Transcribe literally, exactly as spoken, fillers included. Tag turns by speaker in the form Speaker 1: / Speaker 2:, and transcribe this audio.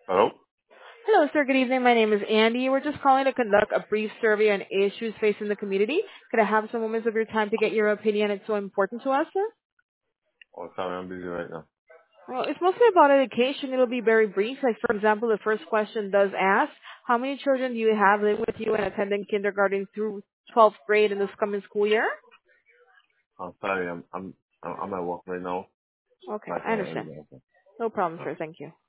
Speaker 1: Hello?
Speaker 2: Hello, sir. Good evening. My name is Andy. We're just calling to conduct a brief survey on issues facing the community. Could I have some moments of your time to get your opinion? It's so important to us, sir.
Speaker 1: Oh, sorry, I'm busy right now.
Speaker 2: Well, it's mostly about education. It'll be very brief. Like, for example, the first question does ask, how many children do you have living with you and attending kindergarten through twelfth grade in this coming school year?
Speaker 1: I'm sorry, I'm I'm I'm I'm at work right now.
Speaker 2: Okay,
Speaker 1: I
Speaker 2: I
Speaker 1: can't really
Speaker 2: understand.
Speaker 1: answer.
Speaker 2: No problem, sir. Thank you.